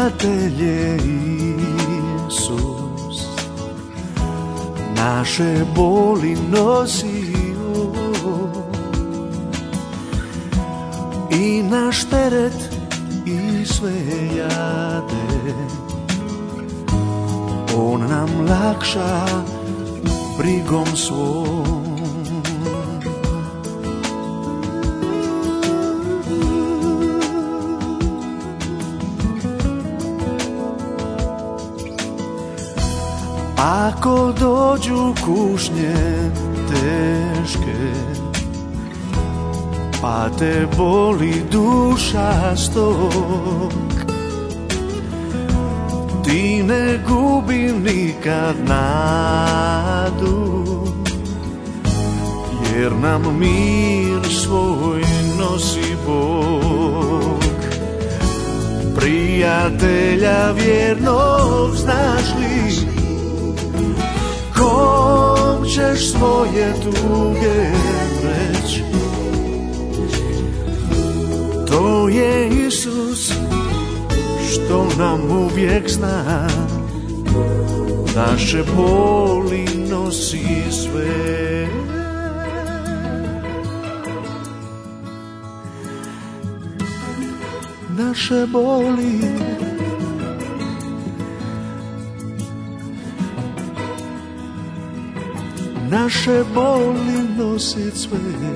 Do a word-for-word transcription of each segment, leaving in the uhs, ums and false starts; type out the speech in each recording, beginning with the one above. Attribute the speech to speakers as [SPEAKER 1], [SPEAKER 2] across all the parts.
[SPEAKER 1] prijatelje Isus, naše boli nosio i naš teret i sve jade. On nam lakša brigom svom. Ako dođu kušnje teške, pa te boli duša stok, ti ne gubi nikad nadu, jer nam mir svoj nosi Bog. Prijatelja vjernog znaš li, kom ćeš svoje tuge reći? To je Isus što nam uvijek zna, naše boli nosi sve. Naše boli naše boli nosi sve.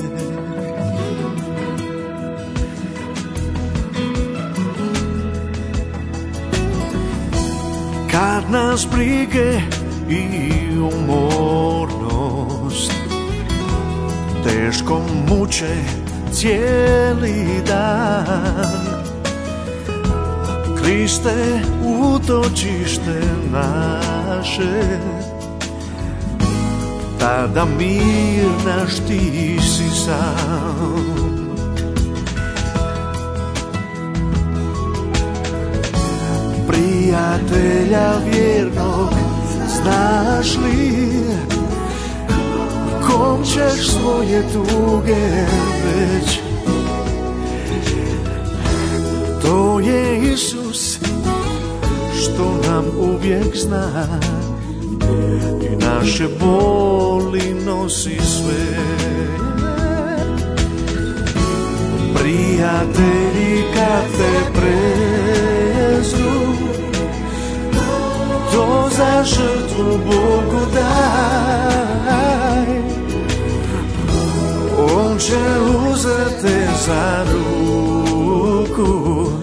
[SPEAKER 1] Kad nas brige i umornost teško muče cijeli dan, Kriste, utočište naše, tada mir naš ti si sam. Prijatelja vjernog znaš li, kom ćeš svoje tuge reći? To je Isus što nam uvijek zna i naše boli nosi sve. Prijatelji kad te prezru, to za žrtvu Bogu daj. On će uzeti te za ruku,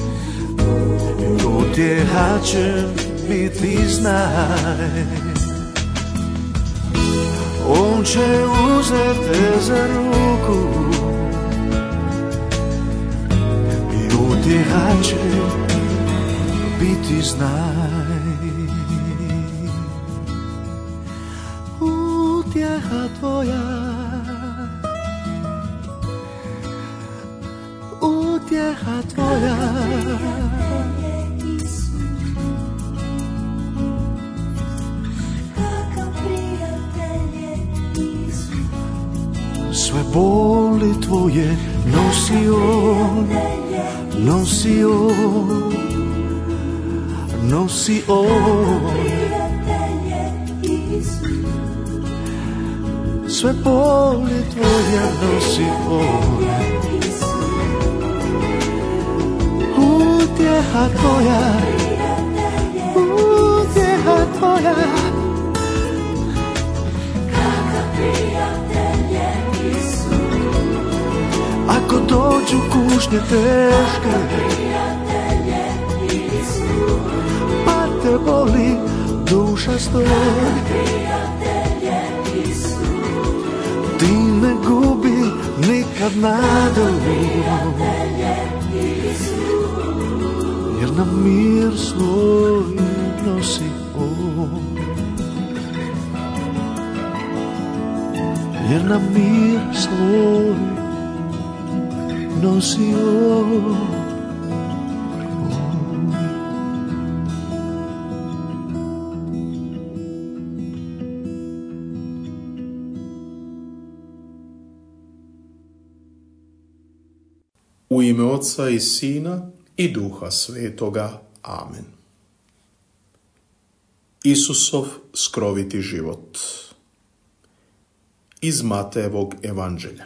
[SPEAKER 1] utjeha će biti znaj. On će uzeti te za ruku i utjeha će biti znaj. Utjeha tvoja, utjeha tvoja, sve boli tvoje nosi on, nosi on, nosi on. Sve boli tvoje nosi on. Utjeha tvoja, utjeha tvoja, ako dođu kušnje teške, pa te boli duša stog, ti ne gubi nikad nadu, jer nam mir svoj nosi on, jer nam mir svoj nosi on.
[SPEAKER 2] U ime Oca i Sina i Duha Svetoga. Amen. Isusov skroviti život. Iz Matejevog evanđelja.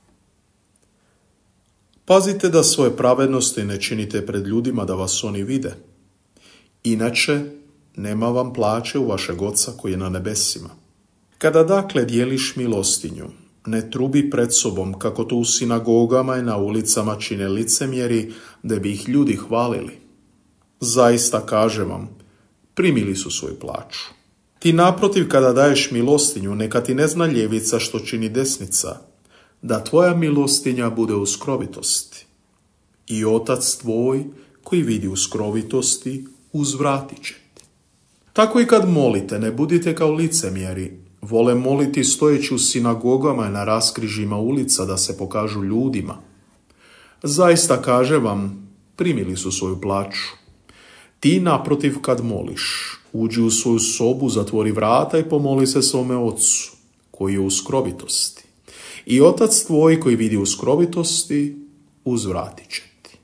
[SPEAKER 2] Pazite da svoje pravednosti ne činite pred ljudima da vas oni vide. Inače, nema vam plaće u vašeg Oca koji je na nebesima. Kada dakle dijeliš milostinju, ne trubi pred sobom kako to u sinagogama i na ulicama čine licemjeri da bi ih ljudi hvalili. Zaista kažem vam, primili su svoju plaću. Ti naprotiv kada daješ milostinju, neka ti ne zna ljevica što čini desnica, da tvoja milostinja bude u skrovitosti. I Otac tvoj koji vidi u skrovitosti uzvratit će ti. Tako i kad molite, ne budite kao licemjeri, vole moliti stojeći u sinagogama i na raskrižjima ulica da se pokažu ljudima. Zaista kažem vam, primili su svoju plaću. Ti naprotiv kad moliš, uđi u svoju sobu, zatvori vrata i pomoli se svome Ocu, koji je u skrovitosti. I Otac tvoj koji vidi u skrovitosti, uzvratit će ti.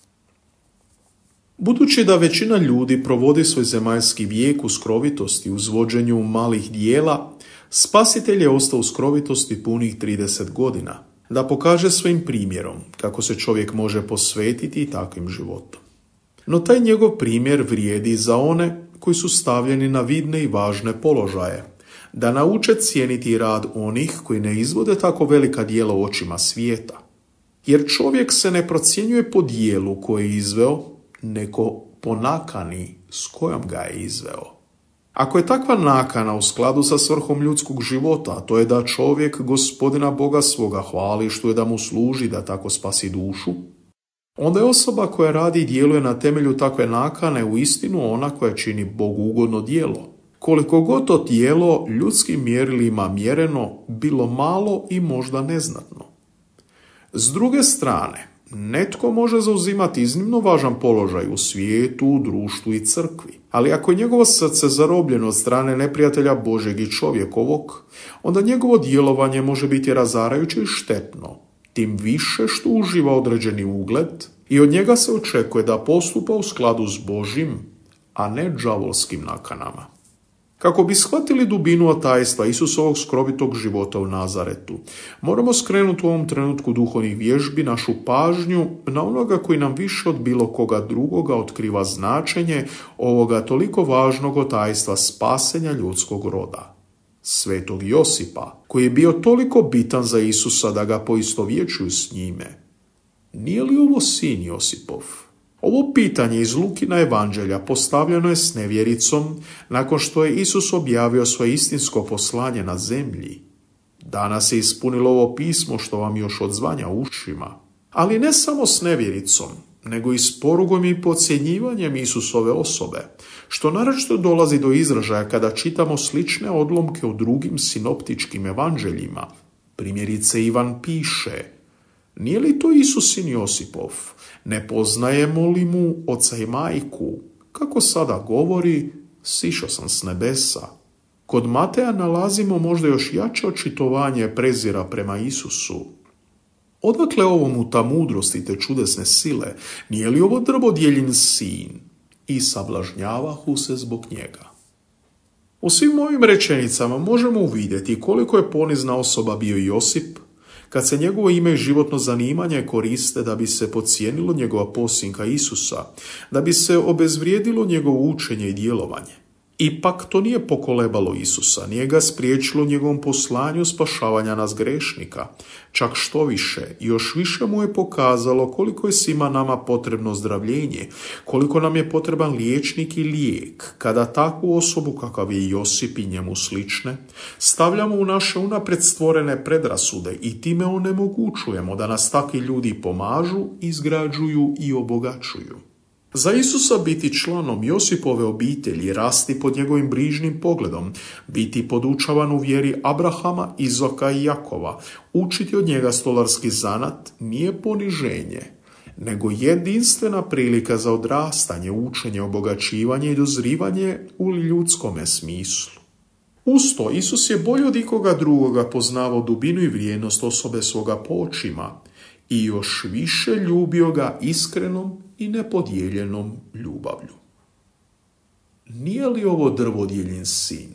[SPEAKER 2] Budući da većina ljudi provodi svoj zemaljski vijek u skrovitosti, u zvođenju malih dijela, Spasitelj je ostao u skrovitosti punih trideset godina, da pokaže svojim primjerom kako se čovjek može posvetiti takvim životom. No taj njegov primjer vrijedi za one koji su stavljeni na vidne i važne položaje, da nauče cijeniti rad onih koji ne izvode tako velika djela u očima svijeta. Jer čovjek se ne procjenjuje po dijelu koje je izveo, nego po nakani s kojom ga je izveo. Ako je takva nakana u skladu sa svrhom ljudskog života, a to je da čovjek Gospodina Boga svoga hvali što je da mu služi da tako spasi dušu, onda je osoba koja radi i djeluje na temelju takve nakane u istinu ona koja čini Bogu ugodno djelo. Koliko god to djelo ljudskim mjerilima mjereno bilo malo i možda neznatno. S druge strane, netko može zauzimati iznimno važan položaj u svijetu, društvu i crkvi, ali ako je njegovo srce zarobljeno od strane neprijatelja Božeg i čovjekovog, onda njegovo djelovanje može biti razarajuće i štetno, tim više što uživa određeni ugled i od njega se očekuje da postupa u skladu s Božjim, a ne đavolskim nakanama. Kako bi shvatili dubinu otajstva Isusovog skrovitog života u Nazaretu, moramo skrenuti u ovom trenutku duhovnih vježbi našu pažnju na onoga koji nam više od bilo koga drugoga otkriva značenje ovoga toliko važnog otajstva spasenja ljudskog roda. Svetog Josipa, koji je bio toliko bitan za Isusa da ga poistovjećuju s njime. Nije li ovo sin Josipov? Ovo pitanje iz Lukina evanđelja postavljeno je s nevjericom nakon što je Isus objavio svoje istinsko poslanje na zemlji. Danas je ispunilo ovo pismo što vam još odzvanja u ušima. Ali ne samo s nevjericom, nego i s porugom i podcjenjivanjem Isusove osobe, što naročito dolazi do izražaja kada čitamo slične odlomke u drugim sinoptičkim evanđeljima. Primjerice Ivan piše: nije li to Isus sin Josipov? Ne poznajemo li mu oca i majku? Kako sada govori, sišao sam s nebesa. Kod Mateja nalazimo možda još jače očitovanje prezira prema Isusu. Odakle ovomu ta mudrost i te čudesne sile? Nije li ovo drbodjeljin sin? I sablažnjavahu se zbog njega. U svim ovim rečenicama možemo uvidjeti koliko je ponizna osoba bio Josip, kad se njegovo ime i životno zanimanje koriste da bi se podcijenilo njegova posinka Isusa, da bi se obezvrijedilo njegovo učenje i djelovanje. Ipak to nije pokolebalo Isusa, nije ga spriječilo njegovom poslanju spašavanja nas grešnika. Čak što više, još više mu je pokazalo koliko je svima nama potrebno zdravljenje, koliko nam je potreban liječnik i lijek, kada takvu osobu kakav je Josip i njemu slične, stavljamo u naše unaprijed stvorene predrasude i time onemogućujemo da nas takvi ljudi pomažu, izgrađuju i obogaćuju. Za Isusa biti članom Josipove obitelji, rasti pod njegovim brižnim pogledom, biti podučavan u vjeri Abrahama, Izoka i Jakova, učiti od njega stolarski zanat nije poniženje, nego jedinstvena prilika za odrastanje, učenje, obogaćivanje i dozrivanje u ljudskome smislu. Uz to, Isus je bolje od ikoga drugoga poznavao dubinu i vrijednost osobe svoga po očima i još više ljubio ga iskrenom i nepodijeljenom ljubavlju. Nije li ovo drvodjeljin sin?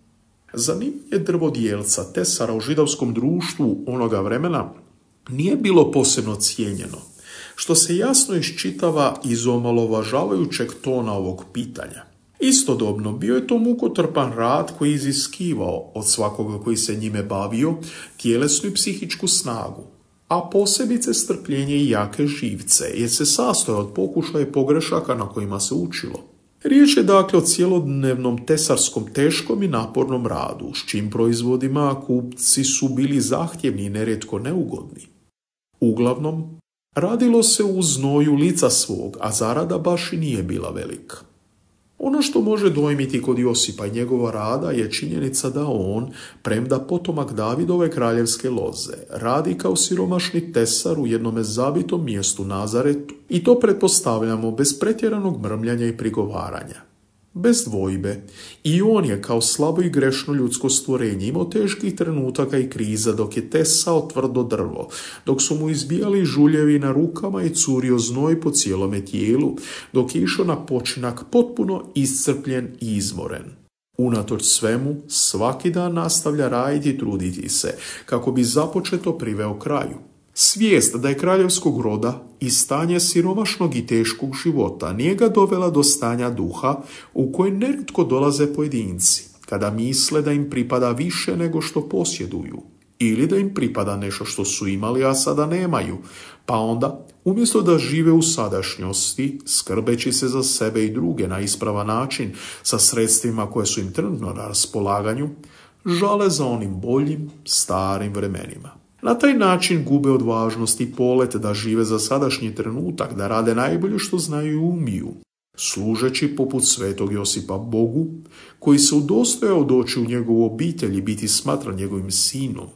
[SPEAKER 2] Zanimanje drvodjelca, tesara u židovskom društvu onoga vremena nije bilo posebno cijenjeno, što se jasno iščitava iz omalovažavajućeg tona ovog pitanja. Istodobno bio je to mukotrpan rad koji je iziskivao od svakoga koji se njime bavio tjelesnu i psihičku snagu, a posebice strpljenje i jake živce, jer se sastoje od pokušaja i pogrešaka na kojima se učilo. Riječ je dakle o cjelodnevnom tesarskom teškom i napornom radu, s čim proizvodima kupci su bili zahtjevni i nerijetko neugodni. Uglavnom, radilo se u znoju lica svog, a zarada baš i nije bila velika. Ono što može dojmiti kod Josipa i njegova rada je činjenica da on, premda potomak Davidove kraljevske loze, radi kao siromašni tesar u jednome zabitom mjestu Nazaretu, i to pretpostavljamo bez pretjeranog mrmljanja i prigovaranja. Bez dvojbe, i on je kao slabo i grešno ljudsko stvorenje imao teških trenutaka i kriza dok je tesao tvrdo drvo, dok su mu izbijali žuljevi na rukama i curio znoj po cijelome tijelu, dok je išao na počinak potpuno iscrpljen i izmoren. Unatoč svemu, svaki dan nastavlja raditi i truditi se, kako bi započeto priveo kraju. Svijest da je kraljevskog roda i stanje siromašnog i teškog života nije ga dovela do stanja duha u koje nerijetko dolaze pojedinci, kada misle da im pripada više nego što posjeduju, ili da im pripada nešto što su imali, a sada nemaju, pa onda, umjesto da žive u sadašnjosti, skrbeći se za sebe i druge na ispravan način sa sredstvima koje su im trenutno na raspolaganju, žale za onim boljim, starim vremenima. Na taj način gube od važnosti polet da žive za sadašnji trenutak, da rade najbolje što znaju i umiju, služeći poput svetog Josipa Bogu, koji se udostojao doći u njegovu obitelj i biti smatran njegovim sinom.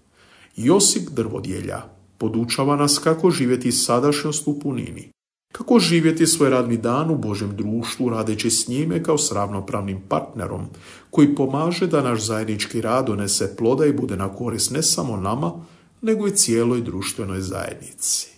[SPEAKER 2] Josip drvodjelja podučava nas kako živjeti sadašnjost u punini, kako živjeti svoj radni dan u Božjem društvu radeći s njime kao s ravnopravnim partnerom, koji pomaže da naš zajednički rad donese ploda i bude na korist ne samo nama, nego i cijeloj društvenoj zajednici.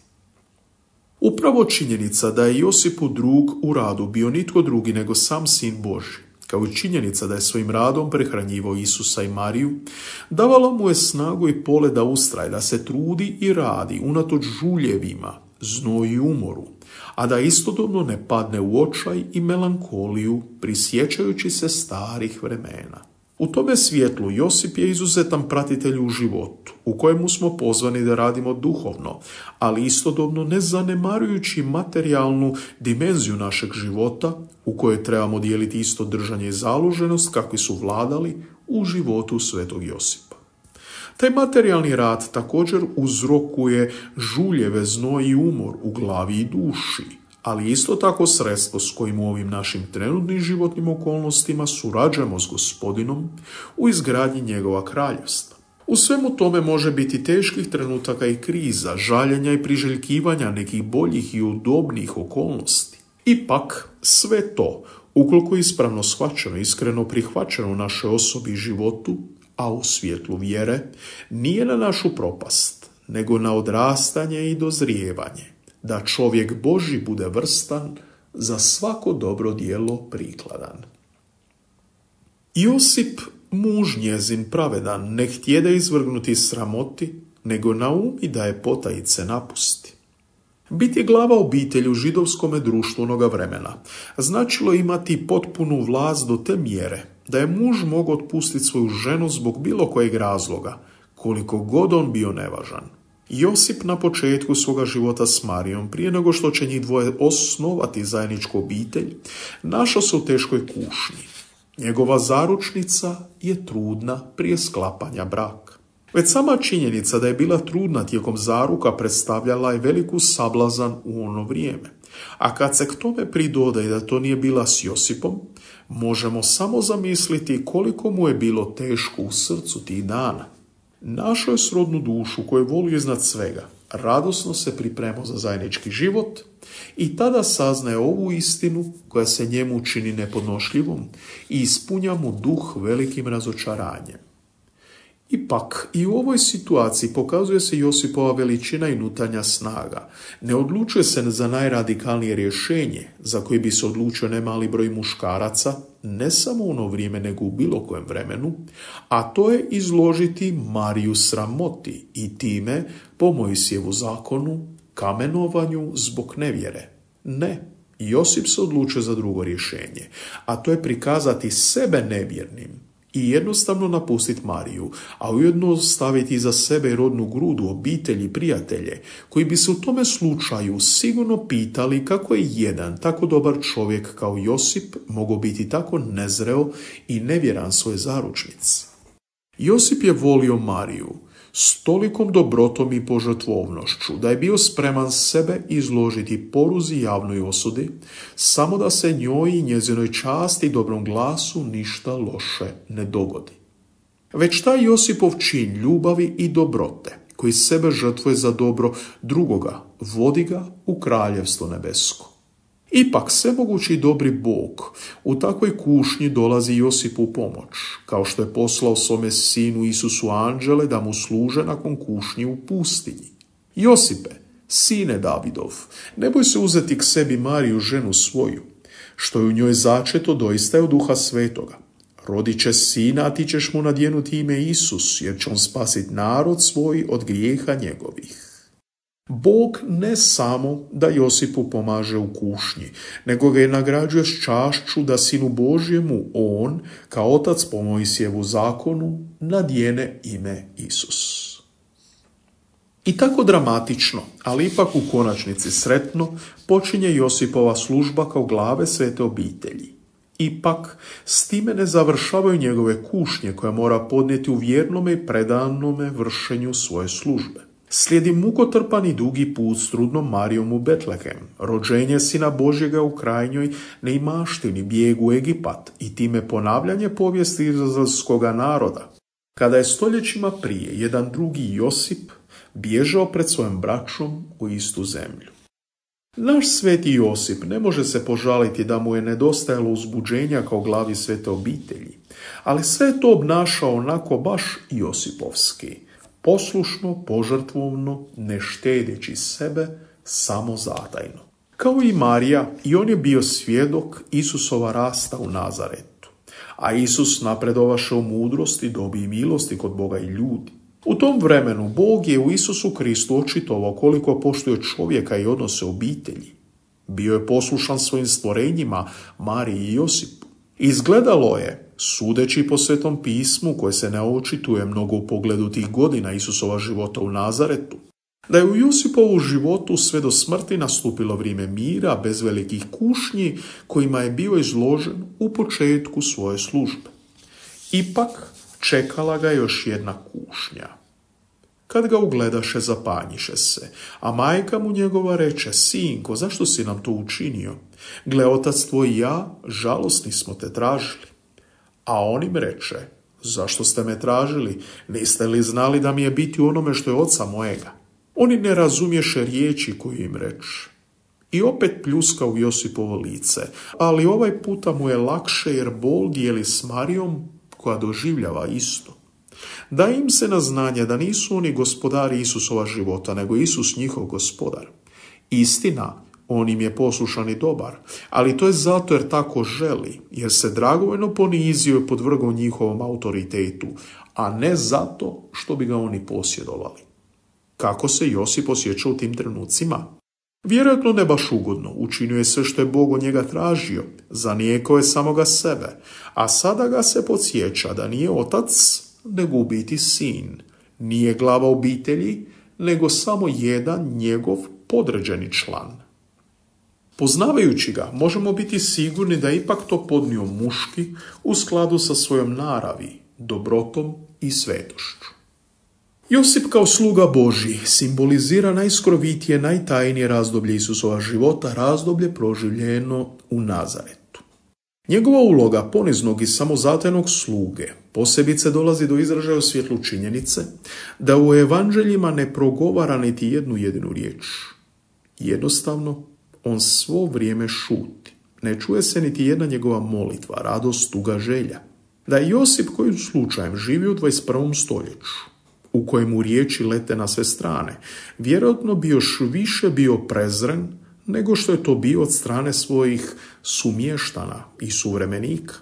[SPEAKER 2] Upravo činjenica da je Josipu drug u radu bio nitko drugi nego sam sin Božji, kao i činjenica da je svojim radom prehranjivao Isusa i Mariju, davala mu je snagu i pole da ustraje, da se trudi i radi unatoč žuljevima, znoju i umoru, a da istodobno ne padne u očaj i melankoliju prisjećajući se starih vremena. U tome svjetlu Josip je izuzetan pratitelj u životu, u kojemu smo pozvani da radimo duhovno, ali istodobno ne zanemarujući materijalnu dimenziju našeg života, u kojoj trebamo dijeliti isto držanje i založenost kakvi su vladali u životu svetog Josipa. Taj materijalni rad također uzrokuje žuljeve, znoj i umor u glavi i duši, ali isto tako sredstvo s kojim u ovim našim trenutnim životnim okolnostima surađujemo s Gospodinom u izgradnji njegova kraljevstva. U svemu tome može biti teških trenutaka i kriza, žaljenja i priželjkivanja nekih boljih i udobnijih okolnosti. Ipak, sve to, ukoliko je ispravno shvaćeno, iskreno prihvaćeno u našoj osobi i životu, a u svjetlu vjere, nije na našu propast, nego na odrastanje i dozrijevanje, da čovjek Božji bude vrstan, za svako dobro djelo prikladan. Josip, muž njezin pravedan, ne htjede izvrgnuti sramoti, nego naumi da je potajice napusti. Biti glava obitelji u židovskome društvu onoga vremena značilo imati potpunu vlast do te mjere da je muž mogao otpustiti svoju ženu zbog bilo kojeg razloga, koliko god on bio nevažan. Josip na početku svoga života s Marijom, prije nego što će njih dvoje osnovati zajedničku obitelj, našao se u teškoj kušnji. Njegova zaručnica je trudna prije sklapanja braka. Već sama činjenica da je bila trudna tijekom zaruka predstavljala je veliku sablazan u ono vrijeme. A kad se k tome pridodaje da to nije bila s Josipom, možemo samo zamisliti koliko mu je bilo teško u srcu tih dana. Našao je srodnu dušu koju voli iznad svega, radosno se pripremao za zajednički život i tada saznaje ovu istinu koja se njemu čini nepodnošljivom i ispunja mu duh velikim razočaranjem. Ipak, i u ovoj situaciji pokazuje se Josipova veličina i unutarnja snaga. Ne odlučuje se za najradikalnije rješenje, za koje bi se odlučio nemali broj muškaraca, ne samo u ono vrijeme, nego u bilo kojem vremenu, a to je izložiti Mariju sramoti i time, po Mojsijevu zakonu, kamenovanju zbog nevjere. Ne, Josip se odlučio za drugo rješenje, a to je prikazati sebe nevjernim i jednostavno napustiti Mariju, a ujedno staviti iza sebe rodnu grudu, obitelji i prijatelje, koji bi se u tome slučaju sigurno pitali kako je jedan tako dobar čovjek kao Josip mogao biti tako nezreo i nevjeran svoje zaručnici. Josip je volio Mariju s tolikom dobrotom i požrtvovnošću da je bio spreman sebe izložiti poruzi javnoj osudi, samo da se njoj i njezinoj časti i dobrom glasu ništa loše ne dogodi. Već taj Josipov čin ljubavi i dobrote, koji sebe žrtvuje za dobro drugoga, vodi ga u kraljevstvo nebesko. Ipak svemogući dobri Bog u takvoj kušnji dolazi Josipu u pomoć, kao što je poslao svome sinu Isusu anđele da mu služe nakon kušnje u pustinji. Josipe, sine Davidov, ne boj se uzeti k sebi Mariju, ženu svoju, što je u njoj začeto doista je od Duha Svetoga. Rodit će sina, a ti ćeš mu nadjenuti ime Isus, jer će on spasiti narod svoj od grijeha njegovih. Bog ne samo da Josipu pomaže u kušnji, nego ga je nagrađuje s čašću da sinu Božjemu on, kao otac po Mojsijevu zakonu, nadjene ime Isus. I tako dramatično, ali ipak u konačnici sretno, počinje Josipova služba kao glave svete obitelji. Ipak, s time ne završavaju njegove kušnje koje mora podnijeti u vjernome i predanome vršenju svoje službe. Slijedi mukotrpan i dugi put s trudnom Marijom u Betlehem, rođenje sina Božjega u krajnjoj neimaštini, bijeg u Egipat i time ponavljanje povijesti izraelskoga naroda, kada je stoljećima prije jedan drugi Josip bježao pred svojom braćom u istu zemlju. Naš sveti Josip ne može se požaliti da mu je nedostajalo uzbuđenja kao glavi svete obitelji, ali sve je to obnašao onako baš Josipovski, poslušno, požrtvovno, ne štedeći sebe, samo zatajno. Kao i Marija, i on je bio svjedok Isusova rasta u Nazaretu, a Isus napredovaše u mudrosti, dobi i milosti kod Boga i ljudi. U tom vremenu Bog je u Isusu Kristu očitovao koliko poštuje čovjeka i odnose obitelji. Bio je poslušan svojim stvorenjima, Mariji i Josipu. Izgledalo je, sudeći po Svetom pismu koje se ne očituje mnogo u pogledu tih godina Isusova života u Nazaretu, da je u Josipovu životu sve do smrti nastupilo vrijeme mira bez velikih kušnji kojima je bio izložen u početku svoje službe. Ipak čekala ga još jedna kušnja. Kad ga ugledaše, zapanjiše se, a majka mu njegova reče: Sinko, zašto si nam to učinio? Gle, otac tvoj i ja, žalosni smo te tražili. A on im reče: Zašto ste me tražili? Niste li znali da mi je biti u onome što je oca mojega? Oni ne razumješe riječi koju im reče. I opet pljuska u Josipovo lice, ali ovaj puta mu je lakše jer bol dijeli s Marijom koja doživljava isto. Da im se na znanje da nisu oni gospodari Isusova života, nego Isus njihov gospodar. Istina, on im je poslušan i dobar, ali to je zato jer tako želi, jer se dragovoljno ponizio i podvrgao njihovom autoritetu, a ne zato što bi ga oni posjedovali. Kako se Josip osjećao u tim trenucima? Vjerojatno ne baš ugodno, učinio je sve što je Bog od njega tražio, zanijekao je samoga sebe, a sada ga se podsjeća da nije otac, nego u biti sin, nije glava obitelji, nego samo jedan njegov podređeni član. Poznavajući ga, možemo biti sigurni da je ipak to podnio muški u skladu sa svojom naravi, dobrotom i svetošću. Josip kao sluga Božji simbolizira najskrovitije, najtajnije razdoblje Isusova života, razdoblje proživljeno u Nazaretu. Njegova uloga poniznog i samozatajnog sluge posebice dolazi do izražaja u svjetlu činjenice da u evanđeljima ne progovara niti jednu jedinu riječ. Jednostavno, on svo vrijeme šuti. Ne čuje se niti jedna njegova molitva, radost, tuga, želja. Da je Josip kojim slučajem živio u dvadeset prvom stoljeću, u kojemu riječi lete na sve strane, vjerojatno bi još više bio prezren nego što je to bio od strane svojih sumještana i suvremenika.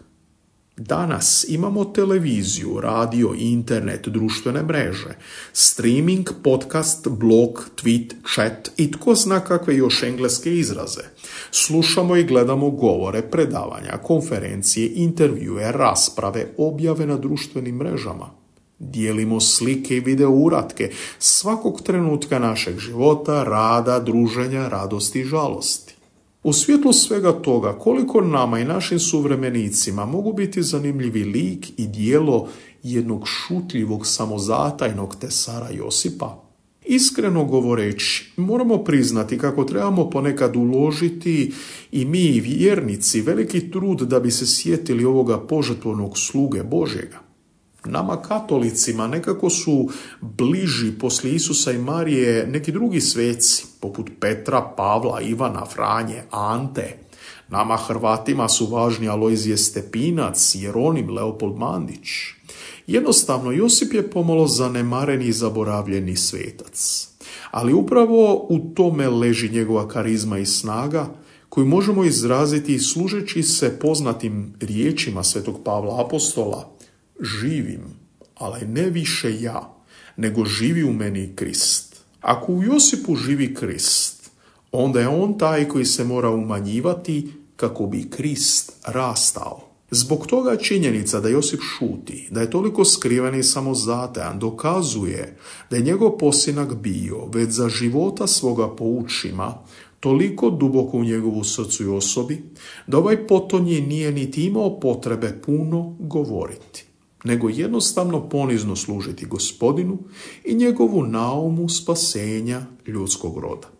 [SPEAKER 2] Danas imamo televiziju, radio, internet, društvene mreže, streaming, podcast, blog, tweet, chat i tko zna kakve još engleske izraze. Slušamo i gledamo govore, predavanja, konferencije, intervjue, rasprave, objave na društvenim mrežama. Dijelimo slike i video uratke svakog trenutka našeg života, rada, druženja, radosti i žalosti. U svjetlu svega toga, koliko nama i našim suvremenicima mogu biti zanimljivi lik i djelo jednog šutljivog, samozatajnog tesara Josipa? Iskreno govoreći, moramo priznati kako trebamo ponekad uložiti i mi vjernici veliki trud da bi se sjetili ovoga požrtvovnog sluge Božjega. Nama katolicima nekako su bliži poslije Isusa i Marije neki drugi sveci, poput Petra, Pavla, Ivana, Franje, Ante. Nama Hrvatima su važni Alojzije Stepinac, Jeronim, Leopold Mandić. Jednostavno, Josip je pomalo zanemaren i zaboravljeni svetac. Ali upravo u tome leži njegova karizma i snaga, koju možemo izraziti služeći se poznatim riječima svetog Pavla Apostola: živim, ali ne više ja, nego živi u meni Krist. Ako u Josipu živi Krist, onda je on taj koji se mora umanjivati kako bi Krist rastao. Zbog toga činjenica da Josip šuti, da je toliko skriven i samozatajan, dokazuje da je njegov posinak bio već za života svoga poučima toliko duboko u njegovu srcu i osobi, da ovaj potonji nije niti imao potrebe puno govoriti, nego jednostavno ponizno služiti Gospodinu i njegovu naumu spasenja ljudskog roda.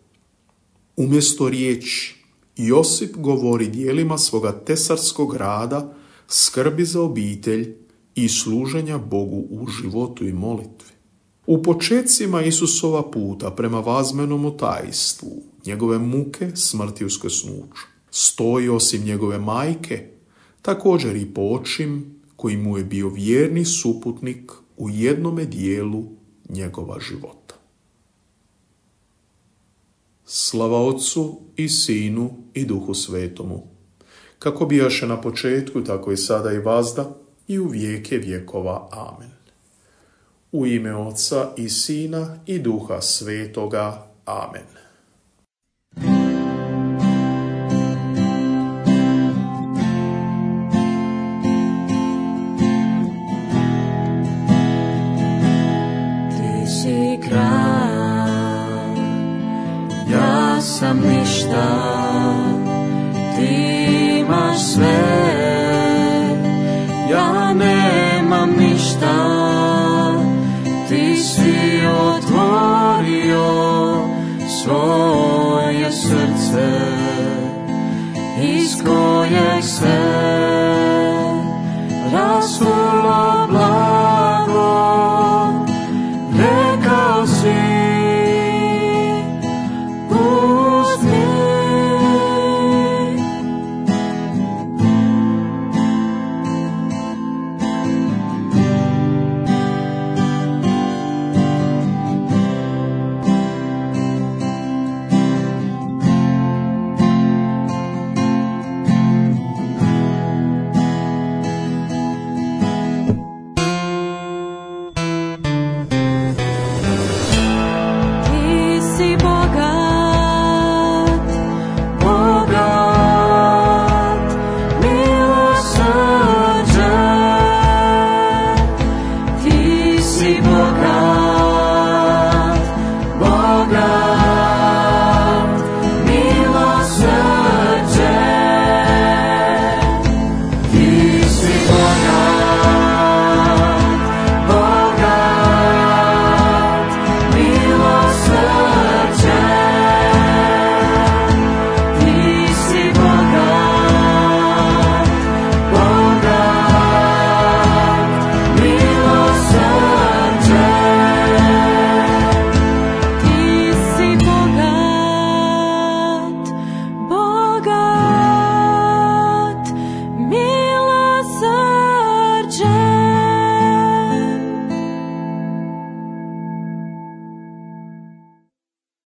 [SPEAKER 2] Umjesto riječi, Josip govori dijelima svoga tesarskog rada, skrbi za obitelj i služenja Bogu u životu i molitvi. U počecima Isusova puta prema vazmenom otajstvu, njegove muke, smrti i uskrsnuću, stoji osim njegove majke, također i počim koji mu je bio vjerni suputnik u jednome dijelu njegova života. Slava Otcu i Sinu i Duhu Svetomu, kako bijaše na početku, tako i sada i vazda i u vijeke vjekova. Amen. U ime Otca i Sina i Duha Svetoga. Amen.